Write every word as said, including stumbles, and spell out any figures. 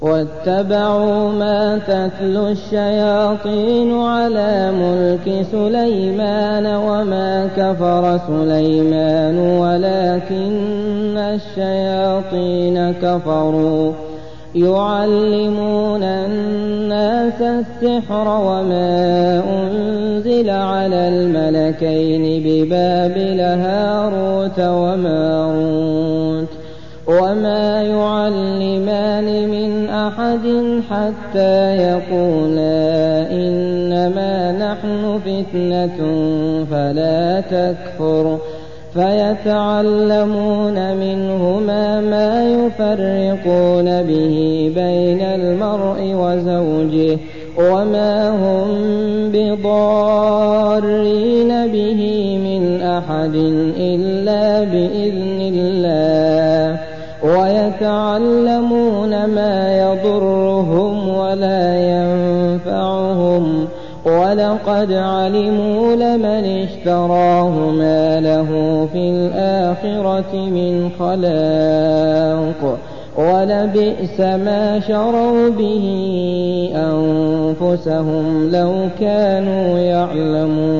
واتبعوا ما تتلو الشياطين على ملك سليمان وما كفر سليمان ولكن الشياطين كفروا يعلمون الناس السحر وما أنزل على الملكين ببابل هاروت وماروت وما يعلمان من أحد حتى يقولا إنما نحن فتنة فلا تكفر فيتعلمون منهما ما يفرقون به بين المرء وزوجه وما هم بضارين به من أحد إلا بإذن الله ويتعلمون ما يضرهم ولا ينفعهم ولقد علموا لمن اشتراه ما له في الآخرة من خلاق ولبئس ما شروا به أنفسهم لو كانوا يعلمون.